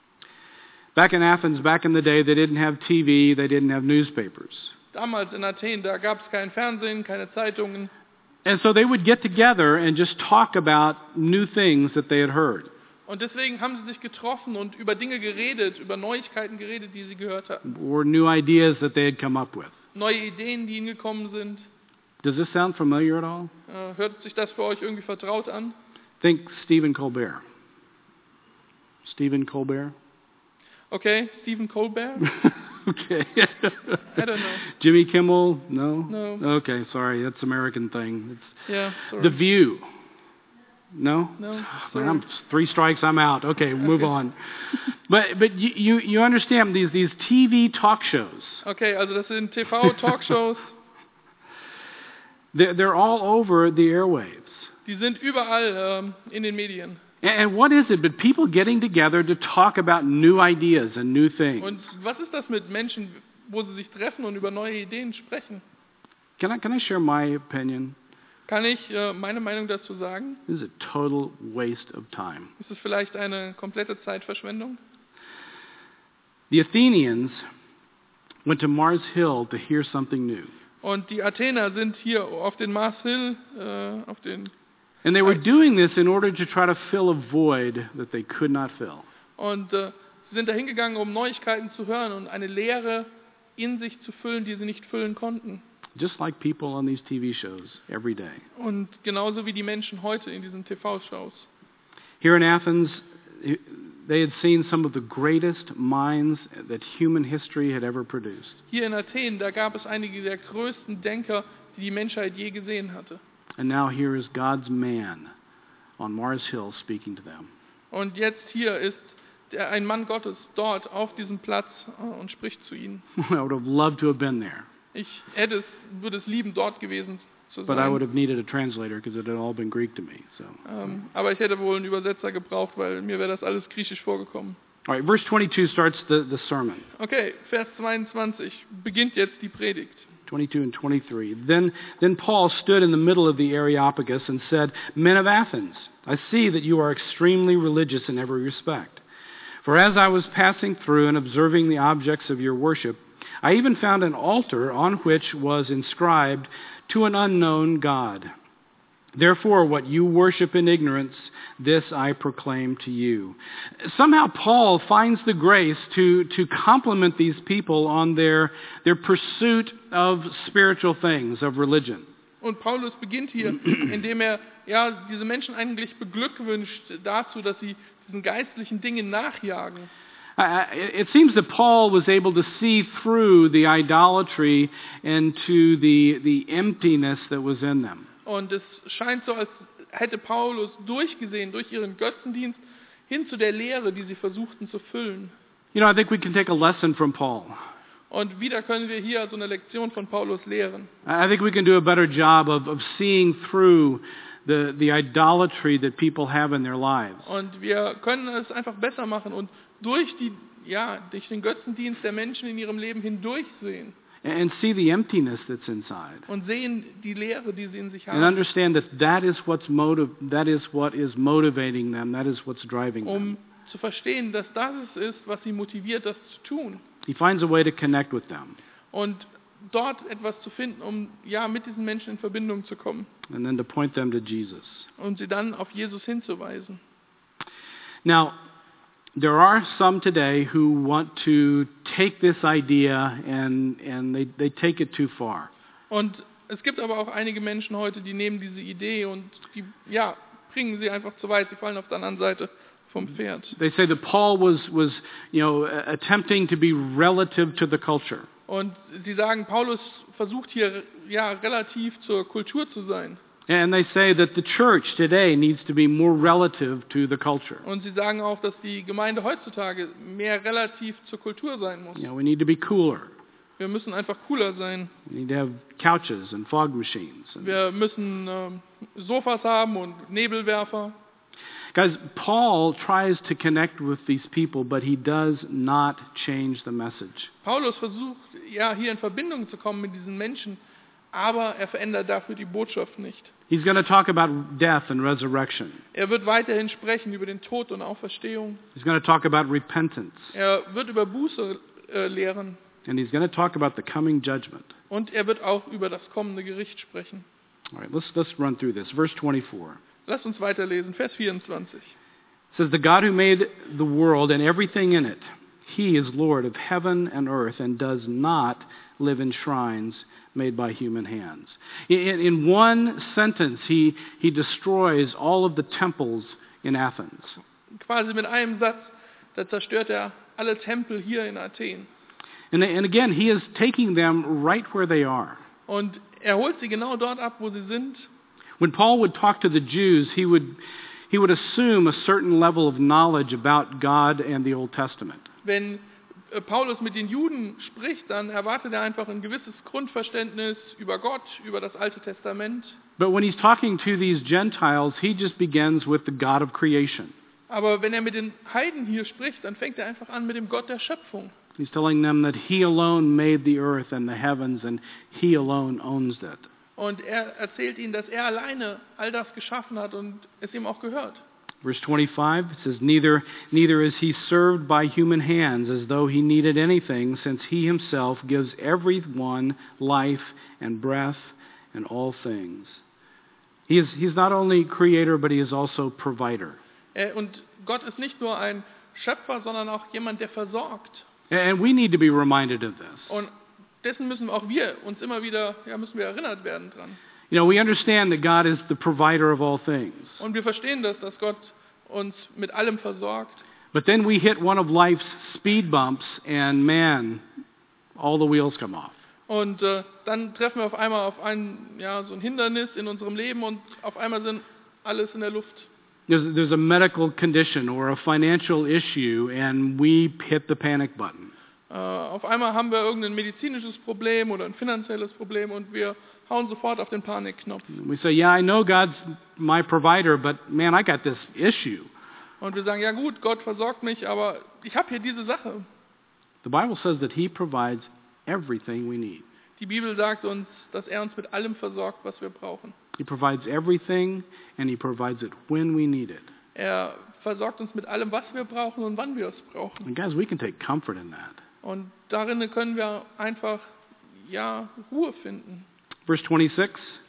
[SPEAKER 1] Back in Athens, back in the day, they didn't have T V, they didn't have newspapers.
[SPEAKER 2] Damals in Athen, da gab es kein Fernsehen, keine Zeitungen.
[SPEAKER 1] And so they would get together and just talk about new things that they had heard.
[SPEAKER 2] Und deswegen haben sie sich getroffen und über Dinge geredet, über Neuigkeiten geredet, die sie gehört hatten.
[SPEAKER 1] Or new ideas that they had come up with.
[SPEAKER 2] Neue Ideen, die ihnen gekommen sind.
[SPEAKER 1] Does this sound familiar at all?
[SPEAKER 2] Äh, hört sich das für euch irgendwie vertraut an?
[SPEAKER 1] Think Stephen Colbert. Stephen Colbert?
[SPEAKER 2] Okay, Stephen Colbert.
[SPEAKER 1] Okay.
[SPEAKER 2] I don't know.
[SPEAKER 1] Jimmy Kimmel? No?
[SPEAKER 2] No.
[SPEAKER 1] Okay, sorry. That's an American thing. It's
[SPEAKER 2] Yeah, sorry.
[SPEAKER 1] The View. No?
[SPEAKER 2] No,
[SPEAKER 1] Man,
[SPEAKER 2] sorry.
[SPEAKER 1] I'm three strikes, I'm out. Okay, move
[SPEAKER 2] Okay.
[SPEAKER 1] on. But but you, you, you understand these, these T V talk shows,
[SPEAKER 2] Okay, also das sind T V-Talkshows,
[SPEAKER 1] they're, they're all over the airwaves.
[SPEAKER 2] die sind überall ähm, in den Medien.
[SPEAKER 1] And, and what is it but people getting together to talk about new ideas and new things?
[SPEAKER 2] Und was ist das mit Menschen, wo sie sich treffen und über neue Ideen sprechen?
[SPEAKER 1] Can I, can I share my opinion?
[SPEAKER 2] Kann ich äh, meine Meinung dazu sagen?
[SPEAKER 1] This is a total waste of time.
[SPEAKER 2] Ist es vielleicht eine komplette Zeitverschwendung?
[SPEAKER 1] The Athenians went to Mars Hill to hear something new.
[SPEAKER 2] Und die Athener sind hier auf den Mars Hill, äh, auf den
[SPEAKER 1] And they were doing this in order to try to fill a void that they could not fill.
[SPEAKER 2] und äh, sie sind da hingegangen, um Neuigkeiten zu hören und eine Leere in sich zu füllen, die sie nicht füllen konnten.
[SPEAKER 1] Just like people on these T V shows every day.
[SPEAKER 2] Und genauso wie die Menschen heute in diesen T V-Shows.
[SPEAKER 1] Here in Athens, they had seen some of the greatest minds that human history had ever produced.
[SPEAKER 2] Hier in Athen, da gab es einige der größten Denker, die die Menschheit je gesehen hatte.
[SPEAKER 1] And now here is God's man on Mars Hill speaking to them.
[SPEAKER 2] Und jetzt hier ist der, ein Mann Gottes dort auf diesem Platz äh, und spricht zu ihnen.
[SPEAKER 1] I would have loved to have been there,
[SPEAKER 2] Ich hätte es, würde es lieben, dort gewesen zu
[SPEAKER 1] but I would
[SPEAKER 2] sein.
[SPEAKER 1] have needed a translator because it had all been Greek to me. So,
[SPEAKER 2] Ähm, aber ich hätte wohl einen Übersetzer gebraucht, weil mir wäre das alles griechisch vorgekommen.
[SPEAKER 1] all right, verse twenty-two starts the, the sermon.
[SPEAKER 2] Okay, Vers zweiundzwanzig beginnt jetzt die Predigt.
[SPEAKER 1] twenty-two and twenty-three. Then, then Paul stood in the middle of the Areopagus and said, Men of Athens, I see that you are extremely religious in every respect. For as I was passing through and observing the objects of your worship, I even found an altar on which was inscribed, To an unknown God. Therefore, what you worship in ignorance, this I proclaim to you. Somehow Paul finds the grace to, to compliment these people on their, their pursuit of spiritual things, of religion.
[SPEAKER 2] Und Paulus beginnt hier, indem er ja, diese Menschen eigentlich beglückwünscht dazu, dass sie diesen geistlichen Dingen nachjagen.
[SPEAKER 1] Uh, it it seems that Paul was able to see through the idolatry and to the, the emptiness that was in them.
[SPEAKER 2] Und es scheint so, als hätte Paulus durchgesehen, durch ihren Götzendienst, hin zu der Lehre, die sie versuchten zu füllen.
[SPEAKER 1] You know, I think we can take a lesson from Paul.
[SPEAKER 2] Und wieder können wir hier so eine Lektion von Paulus lehren.
[SPEAKER 1] I think we can do a better job of, of seeing through the, the idolatry that people have in their lives.
[SPEAKER 2] Und wir können es einfach besser machen und durch, die, ja, durch den Götzendienst der Menschen in ihrem Leben hindurchsehen.
[SPEAKER 1] And see the emptiness that's inside.
[SPEAKER 2] Und sehen die Leere, die sie in sich
[SPEAKER 1] And
[SPEAKER 2] haben.
[SPEAKER 1] understand that that is what's motiv- that is what is motivating them, that is what's driving them.
[SPEAKER 2] Um zu verstehen, dass das es ist, was sie motiviert, das zu tun.
[SPEAKER 1] He finds a way to connect with them
[SPEAKER 2] Und dort etwas zu finden, um ja mit diesen Menschen in Verbindung zu kommen.
[SPEAKER 1] and then to point them to Jesus.
[SPEAKER 2] Und sie dann auf Jesus hinzuweisen.
[SPEAKER 1] Now, there are some today who want to take this idea and, and they, they take it too far.
[SPEAKER 2] Und es gibt aber auch einige Menschen heute, die nehmen diese Idee und die ja, bringen sie einfach zu weit. Sie fallen auf der anderen Seite vom Pferd.
[SPEAKER 1] They say that Paul was, was you know, attempting to be relative to the culture.
[SPEAKER 2] Und sie sagen, Paulus versucht hier ja relativ zur Kultur zu sein.
[SPEAKER 1] And they say that the church today needs to be more relative to the culture.
[SPEAKER 2] Und sie sagen auch, dass die Gemeinde heutzutage mehr relativ zur Kultur sein muss.
[SPEAKER 1] You know, we need to be cooler.
[SPEAKER 2] Wir müssen einfach cooler sein.
[SPEAKER 1] We need to have couches and fog machines. And
[SPEAKER 2] Wir müssen ähm, Sofas haben und Nebelwerfer.
[SPEAKER 1] guys, Paul tries to connect with these people, but he does not change the message.
[SPEAKER 2] Paulus versucht ja hier in Verbindung zu kommen mit diesen Menschen, aber er verändert dafür die Botschaft nicht.
[SPEAKER 1] He's going to talk about death and resurrection.
[SPEAKER 2] Er wird weiterhin sprechen über den Tod und Auferstehung.
[SPEAKER 1] He's going to talk about repentance.
[SPEAKER 2] Er wird über Buße äh, lehren
[SPEAKER 1] And he's going to talk about the coming judgment.
[SPEAKER 2] und er wird auch über das kommende Gericht sprechen.
[SPEAKER 1] All right, let's, let's run through this. Verse twenty-four.
[SPEAKER 2] Lasst uns weiterlesen, Vers vierundzwanzig.
[SPEAKER 1] It says, The God who made the world and everything in it, he is Lord of heaven and earth and does not live in shrines made by human hands. In, in one sentence, he, he destroys all of the temples in Athens.
[SPEAKER 2] Quasi mit einem Satz, da zerstört er alle Tempel hier in Athen.
[SPEAKER 1] And, and again, he is taking them right where they are.
[SPEAKER 2] Und er holt sie genau dort ab, wo sie sind.
[SPEAKER 1] When Paul would talk to the Jews, he would, he would assume a certain level of knowledge about God and the Old Testament.
[SPEAKER 2] Wenn äh, Paulus mit den Juden spricht, dann erwartet er einfach ein gewisses Grundverständnis über Gott, über das Alte Testament.
[SPEAKER 1] But when he's talking to these Gentiles, he just begins with the God of creation.
[SPEAKER 2] Aber wenn er mit den Heiden hier spricht, dann fängt er einfach an mit dem Gott der Schöpfung.
[SPEAKER 1] He's telling them that he alone made the earth and the heavens, and he alone owns it.
[SPEAKER 2] Und er erzählt ihnen, dass er alleine all das geschaffen hat und es ihm auch gehört.
[SPEAKER 1] Verse twenty-five, it says, neither, neither is he served by human hands as though he needed anything, since he himself gives everyone life and breath and all things. He is, he's not only creator, but he is also provider.
[SPEAKER 2] Er- Und Gott ist nicht nur ein Schöpfer, sondern auch jemand, der versorgt.
[SPEAKER 1] And we need to be reminded of this.
[SPEAKER 2] Und dessen müssen auch wir uns immer wieder, ja, müssen wir erinnert werden dran.
[SPEAKER 1] You know, we understand that God is the provider of all things.
[SPEAKER 2] Und wir verstehen das, dass Gott uns mit allem versorgt.
[SPEAKER 1] But then we hit one of life's speed bumps, and man, all the wheels come off.
[SPEAKER 2] Und äh, dann treffen wir auf einmal auf ein, ja, so ein Hindernis in unserem Leben und auf einmal sind alles in der Luft.
[SPEAKER 1] There's, there's a medical condition or a financial issue, and we hit the panic button.
[SPEAKER 2] Äh, auf einmal haben wir irgendein medizinisches Problem oder ein finanzielles Problem und wir hauen sofort auf den Panikknopf.
[SPEAKER 1] We say, yeah, I know God's my provider, but man, I got this issue.
[SPEAKER 2] Und wir sagen, ja gut, Gott versorgt mich, aber ich habe hier diese Sache.
[SPEAKER 1] The Bible says that he provides everything we need.
[SPEAKER 2] Die Bibel sagt uns, dass er uns mit allem versorgt, was wir brauchen.
[SPEAKER 1] He provides everything, and he provides it when we need it.
[SPEAKER 2] Er versorgt uns mit allem, was wir brauchen und wann wir es brauchen.
[SPEAKER 1] And guys, we can take comfort in that.
[SPEAKER 2] Und darin können wir einfach, ja, Ruhe finden.
[SPEAKER 1] Verse twenty-six.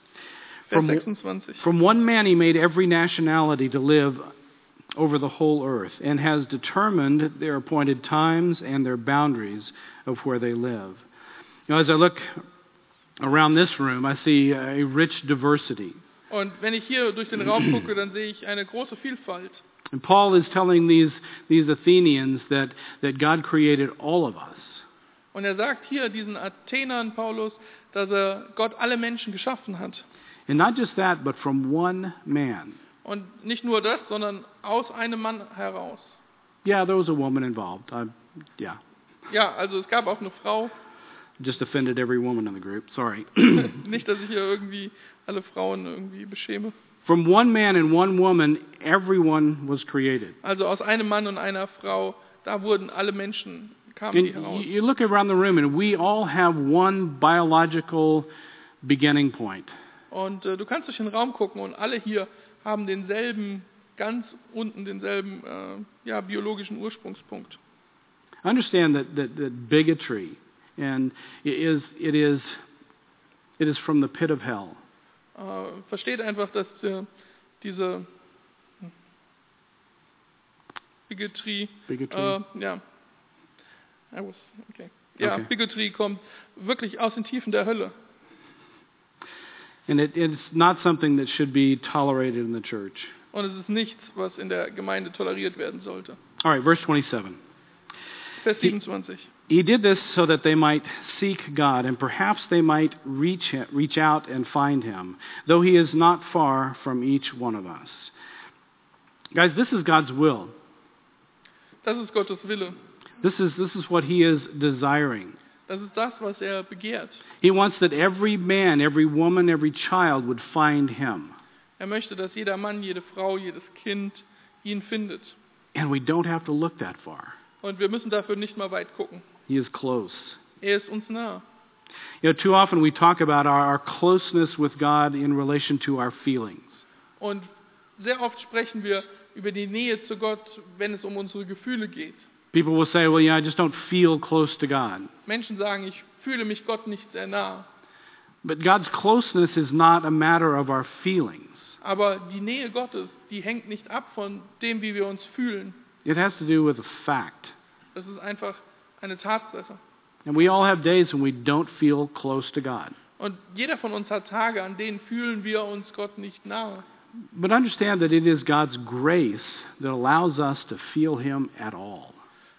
[SPEAKER 2] Vers
[SPEAKER 1] From,
[SPEAKER 2] sechsundzwanzig.
[SPEAKER 1] from one man he made every nationality to live over the whole earth, and has determined their appointed times and their boundaries of where they live. Now, as I look around this room, I see a rich diversity.
[SPEAKER 2] Und wenn ich hier durch den Raum gucke, dann sehe ich eine große Vielfalt.
[SPEAKER 1] And Paul is telling these, these Athenians that, that God created all of us.
[SPEAKER 2] Und er sagt hier diesen Athenern, Paulus, dass er Gott alle Menschen geschaffen hat.
[SPEAKER 1] And not just that, but from one man.
[SPEAKER 2] Und nicht nur das, sondern aus einem Mann heraus.
[SPEAKER 1] Yeah, there was a woman involved. I, yeah,
[SPEAKER 2] Ja, also es gab auch eine Frau.
[SPEAKER 1] just offended every woman in the group. Sorry.
[SPEAKER 2] Nicht, dass ich hier irgendwie alle Frauen irgendwie beschäme.
[SPEAKER 1] From one man and one woman, everyone was created.
[SPEAKER 2] Also aus einem Mann und einer Frau, da wurden alle Menschen, kamen die
[SPEAKER 1] And
[SPEAKER 2] heraus.
[SPEAKER 1] you you look around the room, and we all have one biological beginning point.
[SPEAKER 2] Und äh, du kannst durch den Raum gucken und alle hier haben denselben, ganz unten denselben äh, ja, biologischen Ursprungspunkt.
[SPEAKER 1] I understand that, that, that bigotry and it is, it is, it is from the pit of hell.
[SPEAKER 2] Äh, versteht einfach, dass äh, diese hm, Bigotry,
[SPEAKER 1] Bigotry.
[SPEAKER 2] äh, ja, I was, okay. ja,
[SPEAKER 1] Okay.
[SPEAKER 2] Bigotry kommt wirklich aus den Tiefen der Hölle.
[SPEAKER 1] And it, it's not something that should be tolerated in the church.
[SPEAKER 2] Und es ist nichts, was in der Gemeinde toleriert werden sollte.
[SPEAKER 1] All right, verse twenty-seven.
[SPEAKER 2] Vers siebenundzwanzig.
[SPEAKER 1] He did this so that they might seek God, and perhaps they might reach him, reach out and find him, though he is not far from each one of us. Guys, this is God's will.
[SPEAKER 2] Das ist Gottes Wille.
[SPEAKER 1] This is, this is what he is desiring.
[SPEAKER 2] Das ist das, was er begehrt.
[SPEAKER 1] He wants that every man, every woman, every child would find him.
[SPEAKER 2] Er möchte, dass jeder Mann, jede Frau, jedes Kind ihn findet.
[SPEAKER 1] And we don't have to look that far.
[SPEAKER 2] Und wir müssen dafür nicht mal weit gucken.
[SPEAKER 1] He is close.
[SPEAKER 2] Er ist uns nah.
[SPEAKER 1] You know, too often we talk about our, our closeness with God in relation to our feelings.
[SPEAKER 2] Und sehr oft sprechen wir über die Nähe zu Gott, wenn es um unsere Gefühle geht.
[SPEAKER 1] People will say, well, yeah, I just don't feel close to God.
[SPEAKER 2] Menschen sagen, ich fühle mich Gott nicht sehr nah.
[SPEAKER 1] But God's closeness is not a matter of our feelings.
[SPEAKER 2] Aber die Nähe Gottes, die hängt nicht ab von dem, wie wir uns fühlen.
[SPEAKER 1] It has to do with a fact.
[SPEAKER 2] Das ist einfach eine Tatsache.
[SPEAKER 1] And we all have days when we don't feel close to God.
[SPEAKER 2] Und jeder von uns hat Tage, an denen fühlen wir uns Gott nicht nahe.
[SPEAKER 1] But understand that it is God's grace that allows us to feel him at all.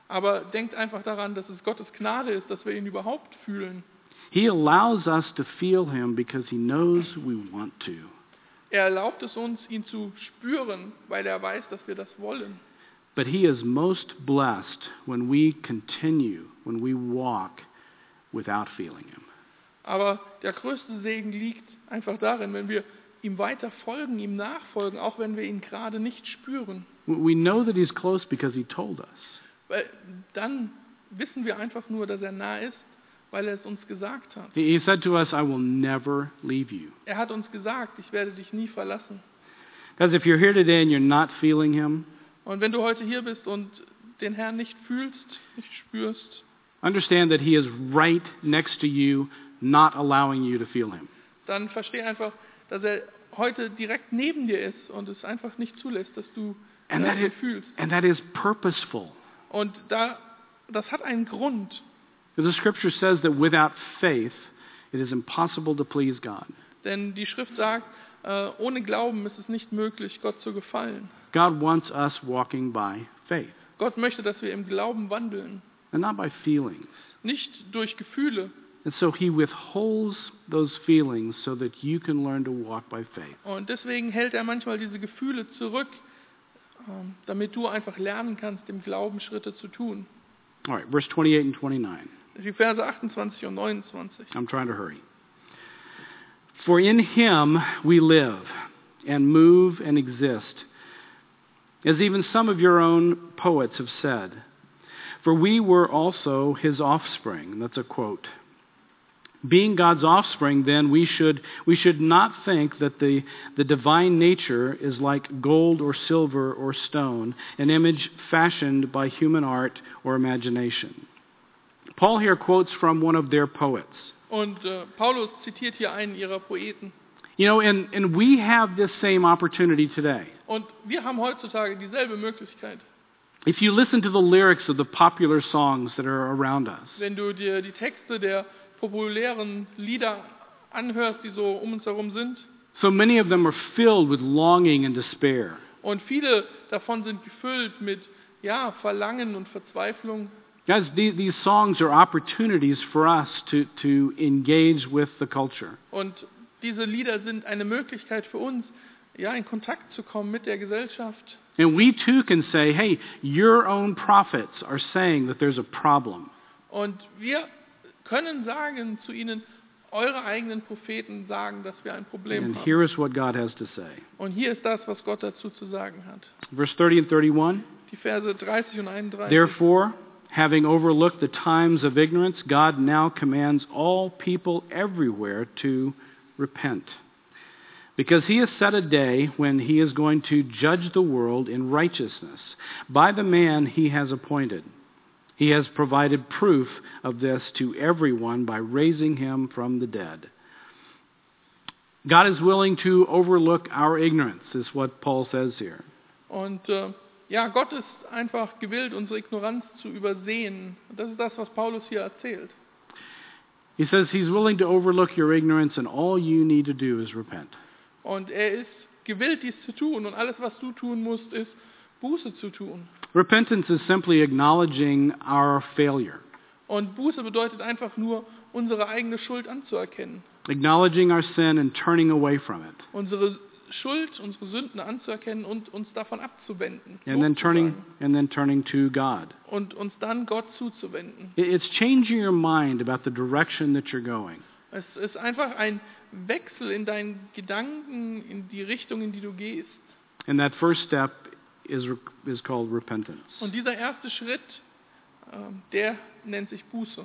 [SPEAKER 2] Aber denkt einfach daran, dass es Gottes Gnade ist, dass wir ihn überhaupt fühlen.
[SPEAKER 1] He allows us to feel him because he knows we want to.
[SPEAKER 2] Er erlaubt es uns, ihn zu spüren, weil er weiß, dass wir das wollen.
[SPEAKER 1] But he is most blessed when we continue, when we walk without feeling him.
[SPEAKER 2] Aber der größte Segen liegt einfach darin, wenn wir ihm weiter folgen, ihm nachfolgen, auch wenn wir ihn gerade nicht spüren.
[SPEAKER 1] We know that he's close because he told us.
[SPEAKER 2] Weil dann wissen wir einfach nur, dass er nah ist, weil er es uns gesagt hat.
[SPEAKER 1] He said to us, I will never leave you.
[SPEAKER 2] Er hat uns gesagt, ich werde dich nie verlassen.
[SPEAKER 1] Guys, if you're here today and you're not feeling him,
[SPEAKER 2] Und wenn du heute hier bist und den Herrn nicht fühlst, nicht spürst,
[SPEAKER 1] understand that he is right next to you, not allowing you to feel him.
[SPEAKER 2] dann versteh einfach, dass er heute direkt neben dir ist und es einfach nicht zulässt, dass du
[SPEAKER 1] And
[SPEAKER 2] äh,
[SPEAKER 1] that
[SPEAKER 2] ihn
[SPEAKER 1] is,
[SPEAKER 2] fühlst.
[SPEAKER 1] and that is purposeful.
[SPEAKER 2] Und da, das hat einen Grund.
[SPEAKER 1] The scripture says that without faith, it is impossible to please God.
[SPEAKER 2] Denn die Schrift sagt, äh, ohne Glauben ist es nicht möglich, Gott zu gefallen.
[SPEAKER 1] God wants us walking by faith
[SPEAKER 2] Gott möchte, dass wir im Glauben wandeln,
[SPEAKER 1] and not by feelings.
[SPEAKER 2] nicht durch Gefühle.
[SPEAKER 1] And so he withholds those feelings so that you can learn to walk by faith.
[SPEAKER 2] Und deswegen hält er manchmal diese Gefühle zurück, ähm, damit du einfach lernen kannst, im Glauben Schritte zu tun.
[SPEAKER 1] All right, verse twenty-eight and twenty-nine.
[SPEAKER 2] Die Verse achtundzwanzig und neunundzwanzig.
[SPEAKER 1] I'm trying to hurry. For in him we live and move and exist, as even some of your own poets have said. For we were also his offspring. That's a quote. Being God's offspring, then, we should we should not think that the, the divine nature is like gold or silver or stone, an image fashioned by human art or imagination. Paul here quotes from one of their poets.
[SPEAKER 2] Und äh, Paulus zitiert hier einen ihrer Poeten.
[SPEAKER 1] You know, and, and we have this same opportunity today.
[SPEAKER 2] Und wir haben heutzutage dieselbe Möglichkeit.
[SPEAKER 1] If you listen to the lyrics of the popular songs that are around us,
[SPEAKER 2] Wenn du dir die Texte der populären Lieder anhörst, die so um uns herum sind,
[SPEAKER 1] so many of them are filled with longing and despair.
[SPEAKER 2] und viele davon sind gefüllt mit ja, Verlangen und Verzweiflung.
[SPEAKER 1] Guys, these, these songs are opportunities for us to, to engage with the culture.
[SPEAKER 2] Und diese Lieder sind eine Möglichkeit für uns, ja, in Kontakt zu kommen mit der Gesellschaft.
[SPEAKER 1] And we too can say, hey, your own prophets are saying that there's a problem.
[SPEAKER 2] Und wir können sagen zu ihnen, eure eigenen Propheten sagen, dass wir ein Problem
[SPEAKER 1] And
[SPEAKER 2] haben.
[SPEAKER 1] here is what God has to say.
[SPEAKER 2] Und hier ist das, was Gott dazu zu sagen hat.
[SPEAKER 1] Verse thirty and thirty-one.
[SPEAKER 2] Die Verse dreißig und einunddreißig.
[SPEAKER 1] Therefore, having overlooked the times of ignorance, God now commands all people everywhere to repent. Because he has set a day when he is going to judge the world in righteousness by the man he has appointed. He has provided proof of this to everyone by raising him from the dead. God is willing to overlook our ignorance, is what Paul says here.
[SPEAKER 2] Und äh, ja, Gott ist einfach gewillt, unsere Ignoranz zu übersehen. Und das ist das, was Paulus hier erzählt.
[SPEAKER 1] He says he's willing to overlook your ignorance and all you need to do is repent.
[SPEAKER 2] Und er ist gewillt, dies zu tun. Und alles, was du tun musst, ist, Buße zu tun.
[SPEAKER 1] Repentance is simply acknowledging our failure,
[SPEAKER 2] Und Buße bedeutet einfach nur, unsere eigene Schuld anzuerkennen.
[SPEAKER 1] acknowledging our sin and turning away from it,
[SPEAKER 2] Unsere Schuld, unsere Sünden anzuerkennen und uns davon abzuwenden.
[SPEAKER 1] and then turning
[SPEAKER 2] sozusagen.
[SPEAKER 1] and then turning to God.
[SPEAKER 2] Und uns dann Gott zuzuwenden.
[SPEAKER 1] It- It's changing your mind about the direction that you're going.
[SPEAKER 2] Es ist einfach ein Wechsel in deinen Gedanken, in die Richtung, in die du gehst.
[SPEAKER 1] And that first step is re- is called repentance.
[SPEAKER 2] Und dieser erste Schritt, ähm, der nennt sich Buße.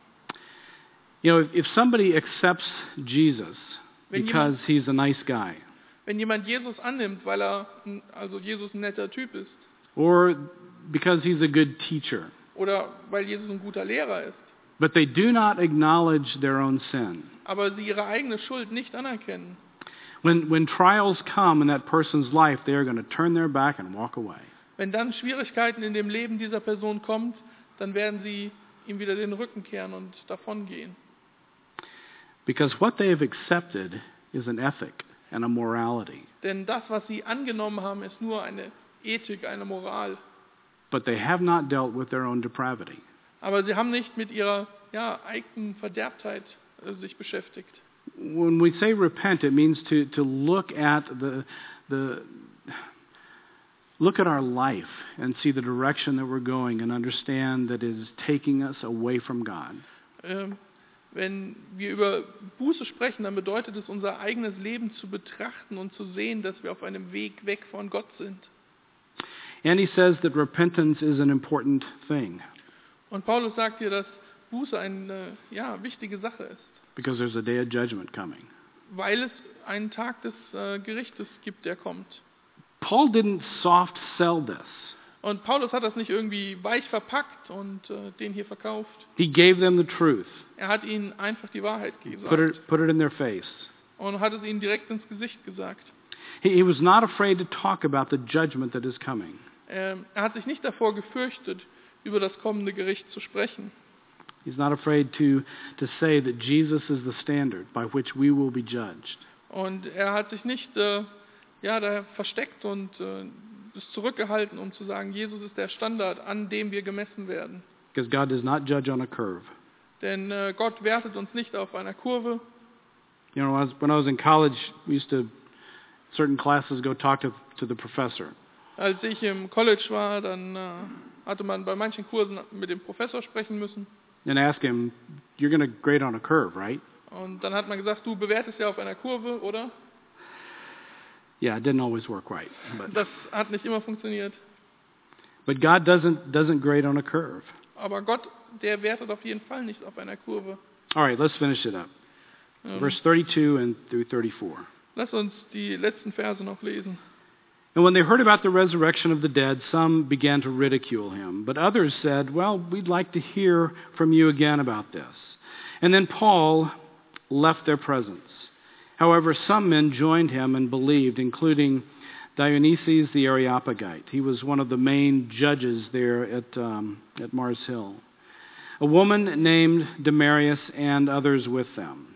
[SPEAKER 1] You know, if, if somebody accepts Jesus
[SPEAKER 2] Wenn
[SPEAKER 1] because he's a nice guy,
[SPEAKER 2] Wenn jemand Jesus annimmt, weil er, ein- also Jesus ein netter Typ ist,
[SPEAKER 1] or because he's a good teacher,
[SPEAKER 2] oder weil Jesus ein guter Lehrer ist,
[SPEAKER 1] but they do not acknowledge their own sin,
[SPEAKER 2] aber sie ihre eigene Schuld nicht anerkennen,
[SPEAKER 1] when when trials come in that person's life, they are going to turn their back and walk away.
[SPEAKER 2] wenn dann Schwierigkeiten in dem Leben dieser Person kommt, dann werden sie ihm wieder den Rücken kehren und davongehen.
[SPEAKER 1] Because what they have accepted is an ethic and a morality.
[SPEAKER 2] Denn das, was sie angenommen haben, ist nur eine Ethik, eine Moral.
[SPEAKER 1] but they have not dealt with their own depravity.
[SPEAKER 2] Aber sie haben nicht mit ihrer ja, eigenen Verderbtheit äh, sich beschäftigt.
[SPEAKER 1] When we say repent, it means to, to look at the, the look at our life and see the direction that we're going and understand that it is taking us away from God.
[SPEAKER 2] Ähm, wenn wir über Buße sprechen, dann bedeutet es, unser eigenes Leben zu betrachten und zu sehen, dass wir auf einem Weg weg von Gott sind.
[SPEAKER 1] And he says that repentance is an important thing
[SPEAKER 2] Und Paulus sagt hier, dass Buße eine ja, wichtige Sache ist,
[SPEAKER 1] because there's a day of judgment coming.
[SPEAKER 2] weil es einen Tag des äh, Gerichtes gibt, der kommt.
[SPEAKER 1] Paul didn't soft sell this.
[SPEAKER 2] Und Paulus hat das nicht irgendwie weich verpackt und äh, den hier verkauft.
[SPEAKER 1] He gave them the truth,
[SPEAKER 2] Er hat ihnen einfach die Wahrheit
[SPEAKER 1] put
[SPEAKER 2] gesagt
[SPEAKER 1] it, put it in their face.
[SPEAKER 2] und hat es ihnen direkt ins Gesicht gesagt.
[SPEAKER 1] He, he was not afraid to talk about the judgment that is coming.
[SPEAKER 2] Ähm, er hat sich nicht davor gefürchtet, über das kommende Gericht zu sprechen.
[SPEAKER 1] He's not afraid to, to say that Jesus is the standard by which we will be judged.
[SPEAKER 2] Und er hat sich nicht äh, ja, da versteckt und äh, es zurückgehalten, um zu sagen, Jesus ist der Standard, an dem wir gemessen werden.
[SPEAKER 1] Because God does not judge on a curve.
[SPEAKER 2] Denn äh, Gott wertet uns nicht auf einer Kurve.
[SPEAKER 1] You know, when I was, when I was in college, we used to, certain classes, go talk to, to the professor.
[SPEAKER 2] Als ich im College war, dann äh, hatte man bei manchen Kursen mit dem Professor sprechen müssen.
[SPEAKER 1] And ask him, you're going to grade on a curve, right?
[SPEAKER 2] Und dann hat man gesagt, du bewertest ja auf einer Kurve, oder?
[SPEAKER 1] Yeah, it didn't always work right. But,
[SPEAKER 2] Das hat nicht immer funktioniert.
[SPEAKER 1] but God doesn't, doesn't grade on a curve.
[SPEAKER 2] Aber Gott, der wertet auf jeden Fall nicht auf einer Kurve.
[SPEAKER 1] All right, let's finish it up.
[SPEAKER 2] Ähm,
[SPEAKER 1] Verse thirty-two and through thirty-four.
[SPEAKER 2] Lass uns die letzten Verse noch lesen.
[SPEAKER 1] And when they heard about the resurrection of the dead, some began to ridicule him. But others said, well, we'd like to hear from you again about this. And then Paul left their presence. However, some men joined him and believed, including Dionysius the Areopagite. He was one of the main judges there at, um, at Mars Hill. A woman named Demarius and others with them.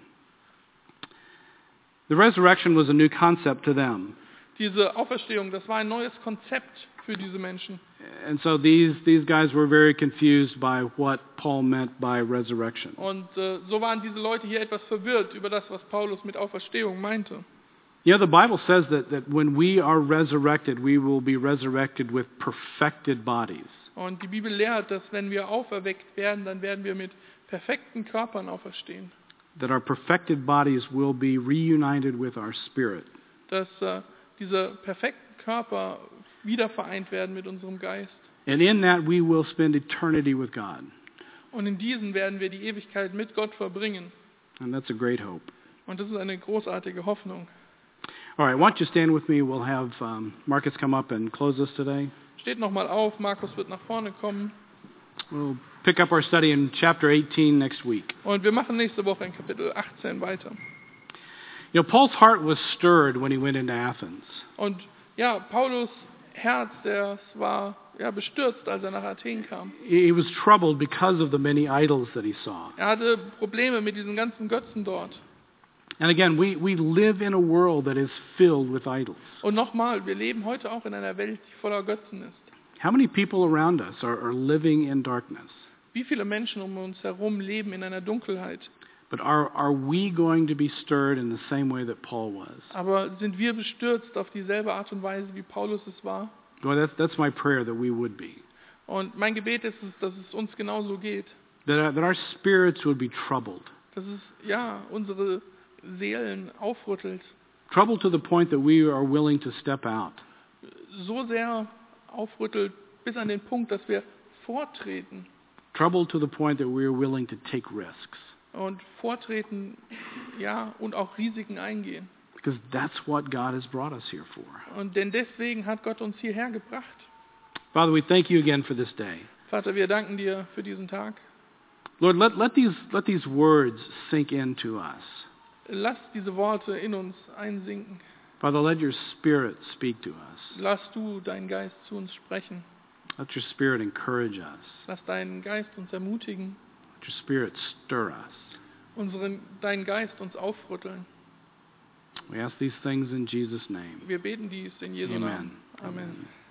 [SPEAKER 1] The resurrection was a new concept to them.
[SPEAKER 2] Diese Auferstehung, das war ein neues Konzept für diese Menschen.
[SPEAKER 1] And so these, these guys were very confused by what Paul meant by resurrection.
[SPEAKER 2] Und äh, so waren diese Leute hier etwas verwirrt über das, was Paulus mit Auferstehung meinte.
[SPEAKER 1] You know, the Bible says that, that when we are resurrected, we will be resurrected with perfected bodies.
[SPEAKER 2] Und die Bibel lehrt, dass wenn wir auferweckt werden, dann werden wir mit perfekten Körpern auferstehen.
[SPEAKER 1] That our perfected bodies will be reunited with our spirit.
[SPEAKER 2] Dass äh, diese perfekten Körper wieder vereint werden mit unserem Geist.
[SPEAKER 1] And in that we will spend eternity with God.
[SPEAKER 2] Und in diesen werden wir die Ewigkeit mit Gott verbringen.
[SPEAKER 1] And that's a great hope.
[SPEAKER 2] Und das ist eine großartige Hoffnung.
[SPEAKER 1] All right, why don't you stand with me? We'll have um, Marcus come up and close us today.
[SPEAKER 2] Steht nochmal auf, Markus wird nach vorne kommen.
[SPEAKER 1] We'll pick up our study in chapter eighteen next week.
[SPEAKER 2] Und wir machen nächste Woche in Kapitel achtzehn weiter.
[SPEAKER 1] You know, Paul's heart was stirred when he went into Athens.
[SPEAKER 2] Und ja, Paulus Herz, der war ja, bestürzt, als er nach Athen kam.
[SPEAKER 1] He was troubled because of the many idols that he saw.
[SPEAKER 2] Er hatte Probleme mit diesen ganzen Götzen dort.
[SPEAKER 1] And again, we, we live in a world that is filled with idols.
[SPEAKER 2] Und nochmal, wir leben heute auch in einer Welt, die voller Götzen ist.
[SPEAKER 1] How many people around us are, are living in darkness?
[SPEAKER 2] Wie viele Menschen um uns herum leben in einer Dunkelheit?
[SPEAKER 1] But are, are we going to be stirred in the same way that Paul was?
[SPEAKER 2] Aber sind wir bestürzt auf dieselbe Art und Weise, wie Paulus es war?
[SPEAKER 1] Well, that's, that's my prayer that we would be.
[SPEAKER 2] Und mein Gebet ist, es, dass es uns genauso geht.
[SPEAKER 1] That, our- that our spirits would be troubled.
[SPEAKER 2] Dass es, ja, unsere Seelen aufrüttelt.
[SPEAKER 1] Troubled to the point that we are willing to step out.
[SPEAKER 2] So sehr aufrüttelt, bis an den Punkt, dass wir vortreten.
[SPEAKER 1] Troubled to the point that we are willing to take risks.
[SPEAKER 2] Und vortreten, ja, und auch Risiken eingehen.
[SPEAKER 1] Because that's what God has brought us here for.
[SPEAKER 2] Und denn deswegen hat Gott uns hierher gebracht.
[SPEAKER 1] Father, we thank you again for this day.
[SPEAKER 2] Vater, wir danken dir für diesen Tag.
[SPEAKER 1] Lord, let, let, these, let these words sink into us.
[SPEAKER 2] Lass diese Worte in uns einsinken.
[SPEAKER 1] Father, let your Spirit speak to us.
[SPEAKER 2] Lass du deinen Geist zu uns sprechen.
[SPEAKER 1] Let your Spirit encourage us.
[SPEAKER 2] Lass deinen Geist uns ermutigen.
[SPEAKER 1] Let your Spirit stir us.
[SPEAKER 2] Unseren, deinen Geist uns aufrütteln.
[SPEAKER 1] We ask these things in Jesus' name.
[SPEAKER 2] Wir beten dies in Jesu
[SPEAKER 1] Amen.
[SPEAKER 2] Namen. Amen.